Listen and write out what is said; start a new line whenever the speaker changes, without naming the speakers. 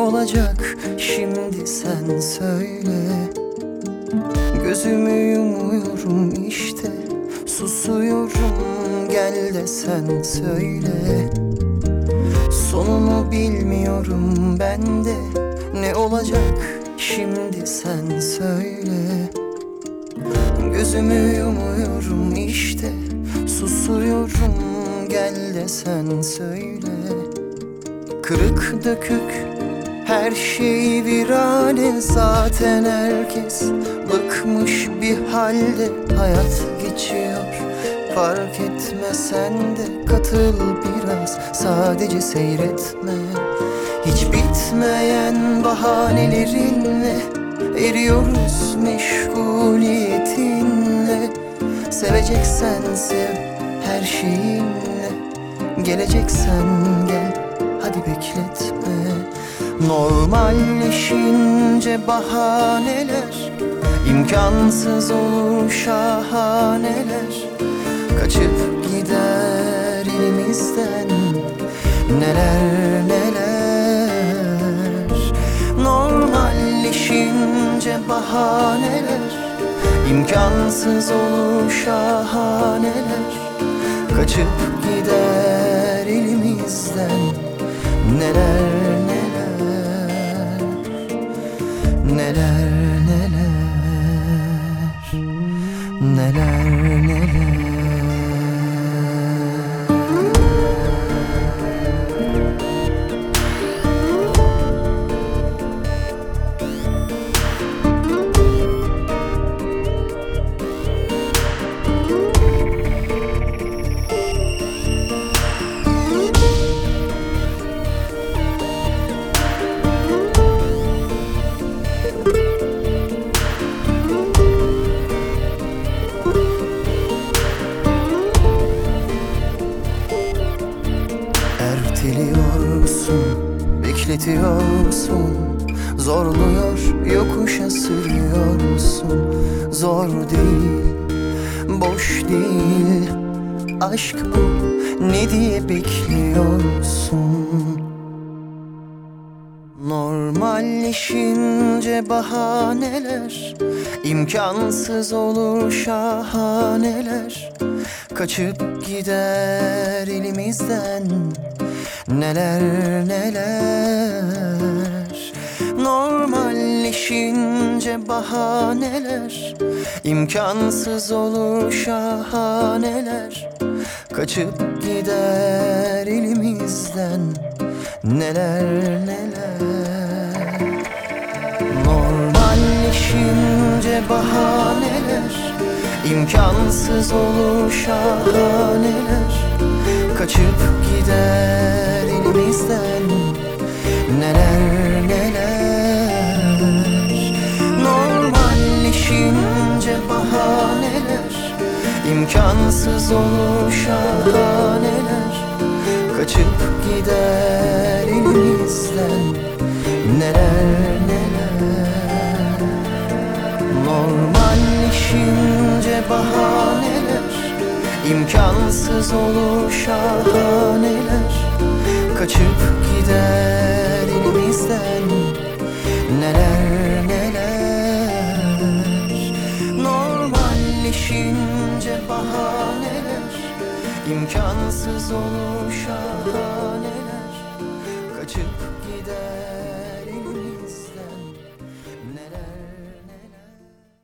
olacak şimdi sen söyle. Gözümü yumuyorum işte, susuyorum, gel de sen söyle. Sonunu bilmiyorum ben de, ne olacak şimdi sen söyle. Gözümü yumuyorum işte, susuyorum, gel de sen söyle. Kırık dökük her şey virane, zaten herkes bıkmış bir halde. Hayat geçiyor, fark etmesen de katıl biraz, sadece seyretme. Hiç bitmeyen bahanelerinle eriyoruz meşguliyetinle. Seveceksen sev her şeyinle, geleceksen gel, hadi bekletme. Normalleşince bahaneler, imkansız olur şahaneler. Kaçıp gider elimizden neler neler. Normalleşince bahaneler, imkansız olur şahaneler. Kaçıp gider elimizden neler neler, neler neler, neler neler. Erteliyorsun, bekletiyorsun, zorluyor, yokuşa sürüyorsun. Zor değil, boş değil, aşk bu, ne diye bekliyorsun? Normalleşince bahaneler, imkansız olur şahaneler. Kaçıp gider elimizden neler neler. Normalleşince bahaneler, imkansız olur şahaneler. Kaçıp gider elimizden neler neler. Normalleşince bahaneler, imkansız olur şahaneler. Kaçıp gider elimizden neler neler. Normalleşince bahaneler, imkansız olur şahaneler. Kaçıp gider elimizden neler neler. Normalleşince bahaneler, imkansız olur şahaneler. Kaçıp gider elimizden neler neler. Normalleşince bahaneler, imkansız olur şahaneler.